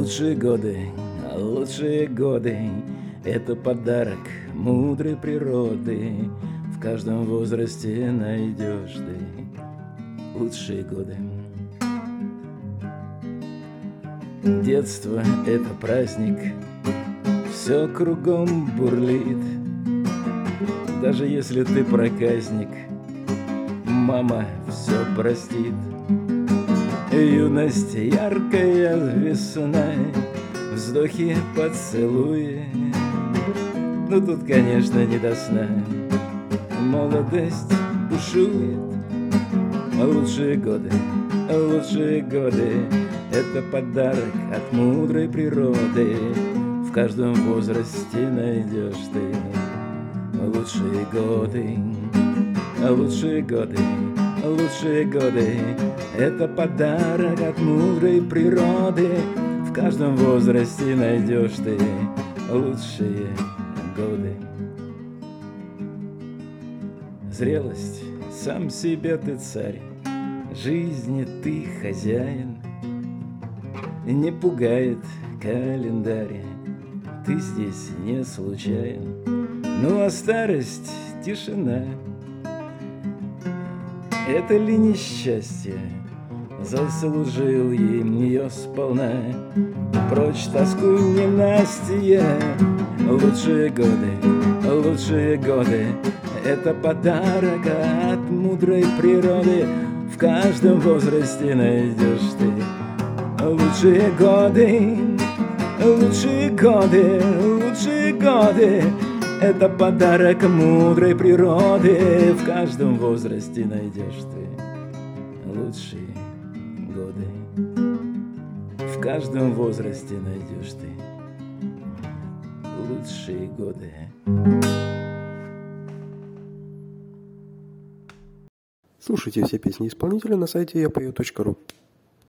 лучшие годы — это подарок мудрой природы. В каждом возрасте найдешь ты лучшие годы. Детство — это праздник, все кругом бурлит. Даже если ты проказник, мама все простит. Юность яркая весна, вздохи, поцелуи. Ну тут, конечно, не до сна, молодость бушует. Лучшие годы — это подарок от мудрой природы. В каждом возрасте найдешь ты лучшие годы. Лучшие годы — это подарок от мудрой природы. В каждом возрасте найдешь ты лучшие годы. Зрелость — сам себе ты царь, жизни ты хозяин. Не пугает календарь, ты здесь не случайен. Ну а старость — тишина. Это ли несчастье? Заслужил им ее сполна. Прочь тоску ненастья. Лучшие годы — это подарок от мудрой природы. В каждом возрасте найдешь ты лучшие годы. Это подарок мудрой природы. В каждом возрасте найдешь ты лучшие годы. В каждом возрасте найдешь ты лучшие годы. Слушайте все песни исполнителя на сайте yapeo.ru.